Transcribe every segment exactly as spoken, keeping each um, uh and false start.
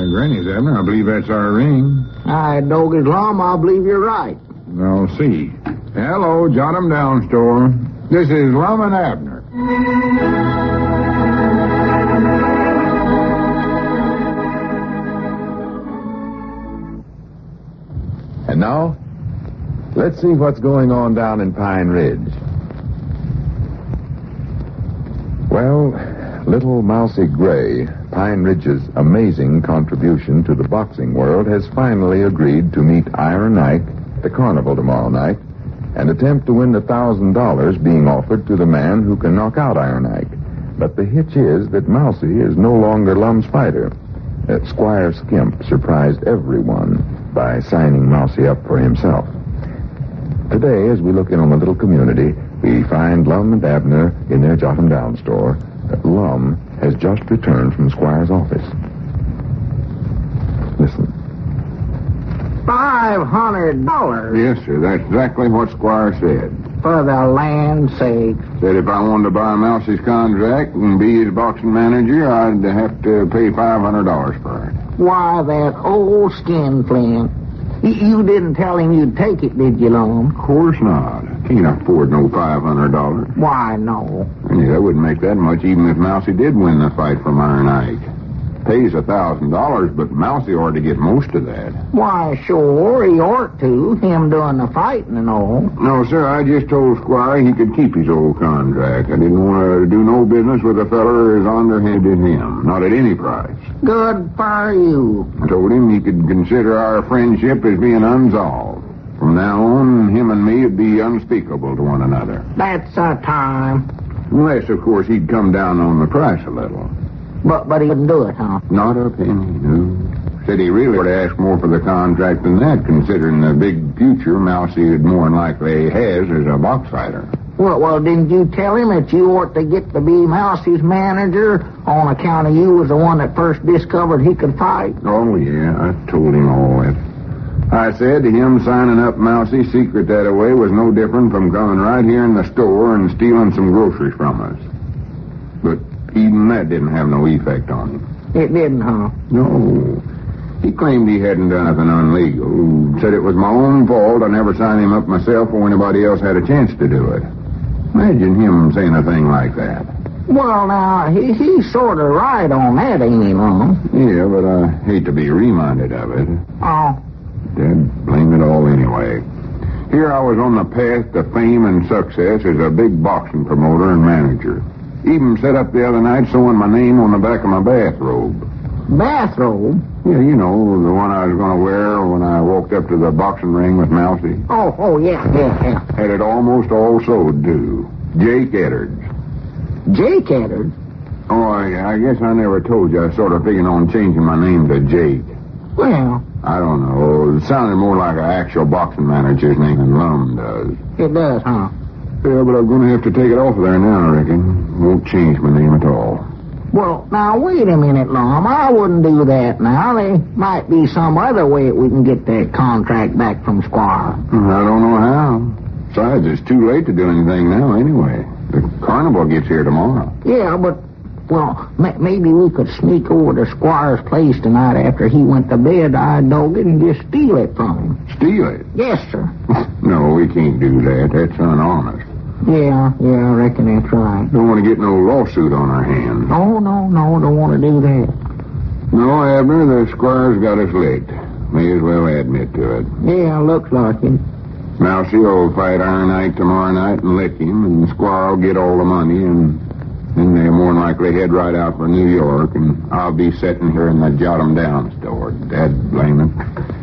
Uh, Granny's, Abner. I believe that's our ring. I dog his lum. I believe you're right. I'll see. Hello, Jot 'em Down store. This is Lum and Abner. And now, let's see what's going on down in Pine Ridge. Well, little Mousy Gray, Pine Ridge's amazing contribution to the boxing world, has finally agreed to meet Iron Ike at the carnival tomorrow night and attempt to win the thousand dollars being offered to the man who can knock out Iron Ike. But the hitch is that Mousy is no longer Lum's fighter. Uh, Squire Skimp surprised everyone by signing Mousy up for himself. Today, as we look in on the little community, we find Lum and Abner in their Jot 'em Down store. Uh, Lum has just returned from Squire's office. Listen. Five hundred dollars. Yes, sir. That's exactly what Squire said. For the land's sake. Said if I wanted to buy Mousy's contract and be his boxing manager, I'd have to pay five hundred dollars for it. Why, that old skinflint. You, you didn't tell him you'd take it, did you, Lum? Of course not. Can't afford no five hundred dollars. Why, no. Yeah, that wouldn't make that much even if Mousy did win the fight from Iron Ike. Pays a thousand dollars, but Mousy ought to get most of that. Why, sure, he ought to. Him doing the fighting and all. No, sir, I just told Squire he could keep his old contract. I didn't want to do no business with a feller as underhanded him. Not at any price. Good for you. I told him he could consider our friendship as being unsolved. From now on, him and me would be unspeakable to one another. That's a time. Unless, of course, he'd come down on the price a little. But but he wouldn't do it, huh? Not a penny, no. Said he really would ask more for the contract than that, considering the big future Mousy would more than likely has as a box fighter. Well, well, didn't you tell him that you ought to get to be Mousy's manager on account of you was the one that first discovered he could fight? Oh, yeah, I told him all that. I said to him signing up Mousy's secret that away was no different from coming right here in the store and stealing some groceries from us. But even that didn't have no effect on him. It didn't, huh? No. He claimed he hadn't done nothing illegal. Said it was my own fault. I never signed him up myself or anybody else had a chance to do it. Imagine him saying a thing like that. Well, now, he, he's sort of right on that, ain't he, Lum? Yeah, but I hate to be reminded of it. Oh. Dad, blame it all anyway. Here I was on the path to fame and success as a big boxing promoter and manager. Even set up the other night sewing my name on the back of my bathrobe. Bathrobe? Yeah, you know, the one I was going to wear when I walked up to the boxing ring with Mousy. Oh, oh, yeah, yeah, yeah. Had it almost all sewed, too. Jake Edwards. Jake Edwards? Oh, I, I guess I never told you. I was sort of figuring on changing my name to Jake. Well, I don't know. It sounded more like an actual boxing manager's name than Lum does. It does, huh? Yeah, but I'm going to have to take it off of there now, I reckon. Won't change my name at all. Well, now, wait a minute, Lum. I wouldn't do that now. There might be some other way we can get that contract back from Squire. I don't know how. Besides, it's too late to do anything now anyway. The carnival gets here tomorrow. Yeah, but, well, ma- maybe we could sneak over to Squire's place tonight after he went to bed, I dog it, and just steal it from him. Steal it? Yes, sir. No, we can't do that. That's unhonest. Yeah, yeah, I reckon that's right. Don't want to get no lawsuit on our hands. Oh, no, no, don't want to do that. No, Abner, the Squire's got us licked. May as well admit to it. Yeah, looks like it. Mousy will fight Iron Ike tomorrow night and lick him, and the Squire will get all the money, and then they'll more than likely head right out for New York, and I'll be sitting here in the Jot 'em Down store. Dad blame it.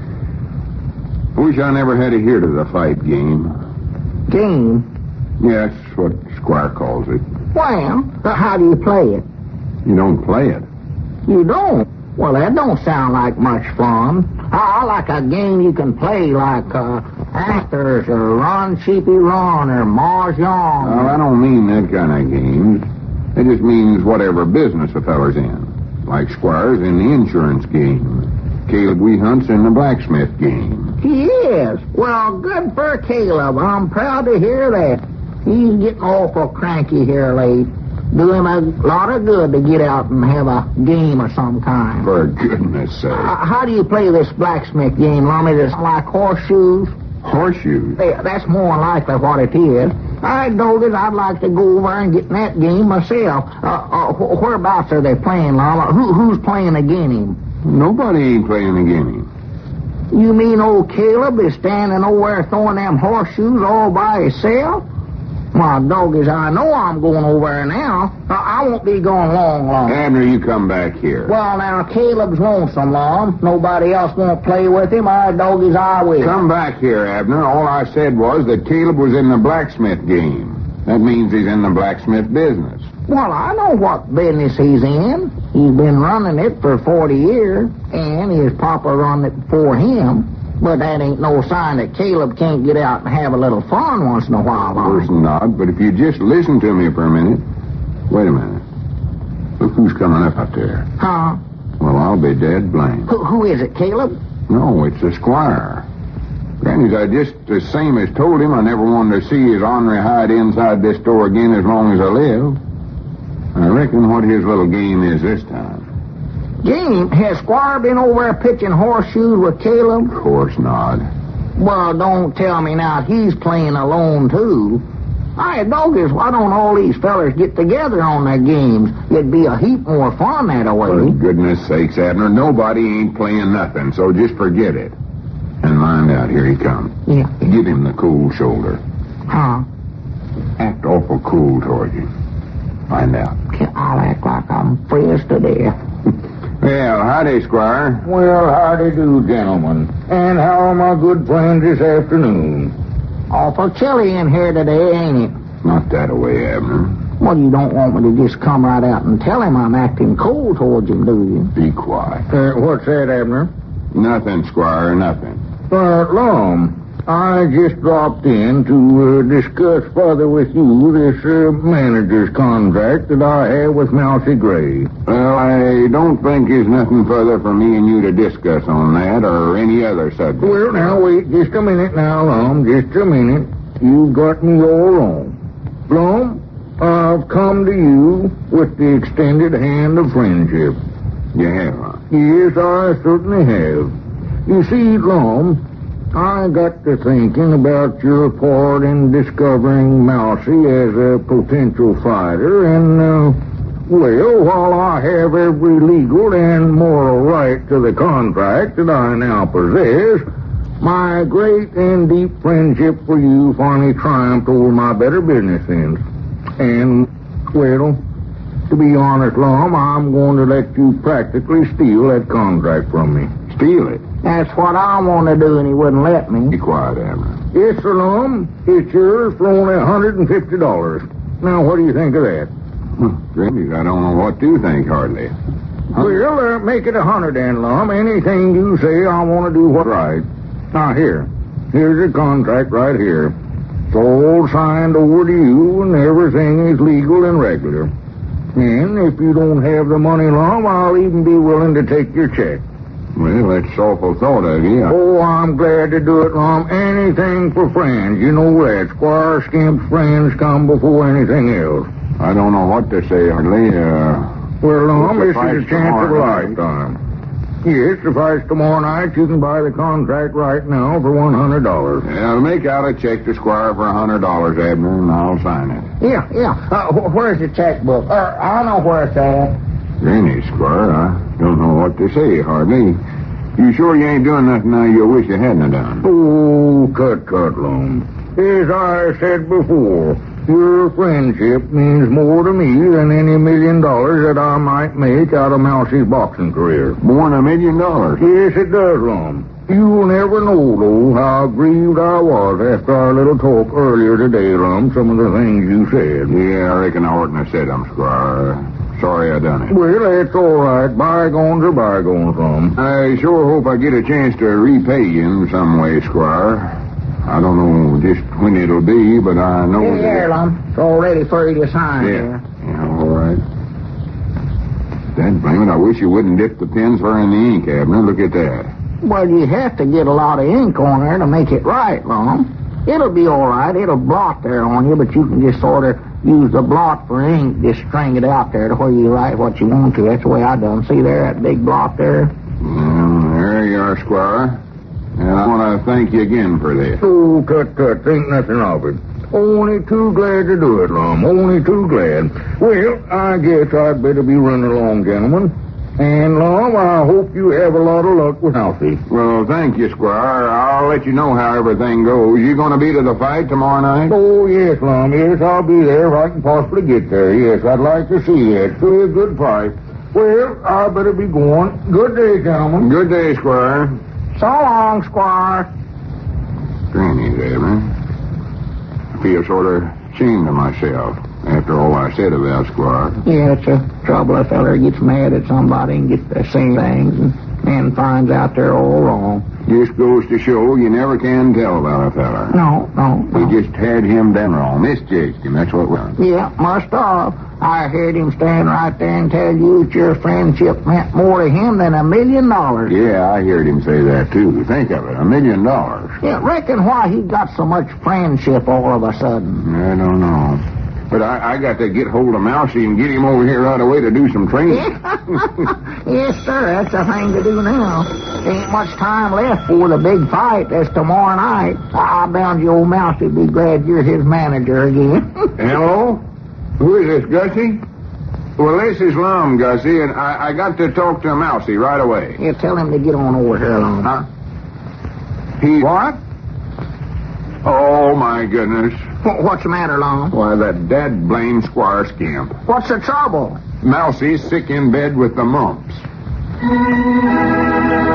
Wish I never had to hear to the fight game. Game? Yeah, that's what Squire calls it. Well, how do you play it? You don't play it. You don't? Well, that don't sound like much fun. I, I like a game you can play, like uh, Actors or Run, Sheepy Run or Mahjong. Well, I don't mean that kind of games. It just means whatever business a feller's in. Like Squire's in the insurance game. Caleb Weehunt's in the blacksmith game. He is? Well, good for Caleb. I'm proud to hear that. He's getting awful cranky here late. Do him a lot of good to get out and have a game of some kind. For goodness sake. Uh, how do you play this blacksmith game, Lum? Is it like horseshoes? Horseshoes? Hey, that's more likely what it is. I know that I'd like to go over and get in that game myself. Uh, uh, wh- whereabouts are they playing, Lum? Who, who's playing against him? Nobody ain't playing against him. You mean old Caleb is standing over there throwing them horseshoes all by himself? Well, doggies, I know I'm going over there now. Uh, I won't be going long, long. Abner, you come back here. Well, now, Caleb's lonesome, Lum. Nobody else won't play with him. I, doggies, I will. Come back here, Abner. All I said was that Caleb was in the blacksmith game. That means he's in the blacksmith business. Well, I know what business he's in. He's been running it for forty years, and his papa run it before him. But that ain't no sign that Caleb can't get out and have a little fun once in a while, Of course Lum. not, but if you just listen to me for a minute. Wait a minute. Look who's coming up out there. Huh? Well, I'll be dead blamed. Who, who is it, Caleb? No, it's the squire. Granny's, I just the same as told him I never wanted to see his ornery hide inside this door again as long as I live. I reckon what his little game is this time. Game, has Squire been over there pitching horseshoes with Caleb? Of course not. Well, don't tell me now he's playing alone, too. Hey, doggies, why don't all these fellers get together on their games? It'd be a heap more fun that For way. goodness sakes, Abner, nobody ain't playing nothing, so just forget it. And mind out, here he comes. Yeah. Give him the cool shoulder. Huh? Act awful cool toward you. Find out. I'll act like I'm frizzed to death. Well, howdy, Squire. Well, howdy do, gentlemen. And how are my good friends this afternoon? Awful chilly in here today, ain't it? Not that way, Abner. Well, you don't want me to just come right out and tell him I'm acting cold towards him, do you? Be quiet. Uh, what's that, Abner? Nothing, Squire, nothing. Uh, Lum, I just dropped in to uh, discuss further with you this uh, manager's contract that I have with Mousy Gray. Well, I don't think there's nothing further for me and you to discuss on that or any other subject. Well, now, wait just a minute now, Lum, just a minute. You've got me all wrong. Lum, I've come to you with the extended hand of friendship. You have, huh? Yes, I certainly have. You see, Lum, I got to thinking about your part in discovering Mousy as a potential fighter, and, uh, well, while I have every legal and moral right to the contract that I now possess, my great and deep friendship for you finally triumphed over my better business sense. And, well, to be honest, Lum, I'm going to let you practically steal that contract from me. Steal it. That's what I want to do, and he wouldn't let me. Be quiet, Abner. Yes, sir, Lum. It's yours for only one hundred fifty dollars. Now, what do you think of that? Granny, I don't know what to think, hardly. Huh? Well, uh, make it a hundred then, Lum. Anything you say, I want to do what's right. Now, here. Here's the contract right here. It's all signed over to you, and everything is legal and regular. And if you don't have the money, Lum, I'll even be willing to take your check. Well, that's awful thought of you. Oh, I'm glad to do it, Lum. Anything for friends. You know that. Squire Skimp's friends come before anything else. I don't know what to say, hardly. Uh, Well, Lum, What's this the is a price chance of a tomorrow night? lifetime. Yes, the price tomorrow night, you can buy the contract right now for one hundred dollars. yeah, I'll make out a check to Squire for one hundred dollars, Abner, and I'll sign it. Yeah, yeah. Uh, wh- where's the checkbook? Uh, I know where it's at. Granny, Squire, I don't know what to say, hardly. You sure you ain't doing nothing now you wish you hadn't have done? Oh, cut, cut, Lum. As I said before, your friendship means more to me than any million dollars that I might make out of Mousy's boxing career. More than a million dollars. Yes, it does, Lum. You'll never know, though, how grieved I was after our little talk earlier today, Lum, some of the things you said. Yeah, I reckon I oughtn't have said them, Squire. Sorry I done it. Well, that's all right. Bygones are bygones, Lum. I sure hope I get a chance to repay you in some way, Squire. I don't know just when it'll be, but I know Here, here, that... Lum. It's all ready for you to sign Yeah, here. yeah, all right. Dad, blame it, I wish you wouldn't dip the pens fur in the ink, Abner. Look at that. Well, you have to get a lot of ink on there to make it right, Lum. It'll be all right. It'll blot there on you, but you can just sort of use the blot for ink, just string it out there to where you write what you want to. That's the way I done. See there, that big blot there? Well, there you are, Squire. And I want to thank you again for this. Oh, tut, tut, think nothing of it. Only too glad to do it, Lum. Only too glad. Well, I guess I'd better be running along, gentlemen. And, Lum, I hope you have a lot of luck with Alfie. Well, thank you, Squire. I'll let you know how everything goes. You going to be to the fight tomorrow night? Oh, yes, Lum. Yes, I'll be there if I can possibly get there. Yes, I'd like to see it. It's really a good fight. Well, I better be going. Good day, gentlemen. Good day, Squire. So long, Squire. Granny there, man. I feel sort of ashamed of myself after all I said about Squire. Yeah, it's a trouble. A feller gets mad at somebody and gets to saying things and, and finds out they're all wrong. Just goes to show you never can tell about a feller. No, no, no. We just had him done wrong. Misjudged him. That's what we done. Yeah, must have. I heard him stand right there and tell you that your friendship meant more to him than a million dollars. Yeah, I heard him say that, too. Think of it, a million dollars. Yeah, reckon why he got so much friendship all of a sudden. I don't know. But I, I got to get hold of Mousy and get him over here right away to do some training. Yes, sir, that's the thing to do now. Ain't much time left for the big fight. That's tomorrow night. I bound you old Mousy be glad you're his manager again. Hello? Who is this, Gussie? Well, this is Lum, Gussie, and I, I got to talk to Mousy right away. Yeah, tell him to get on over here, Lum. Huh? He... What? Oh, my goodness. What's the matter, Lum? Why, that dad-blamed Squire scamp. What's the trouble? Mousy's sick in bed with the mumps.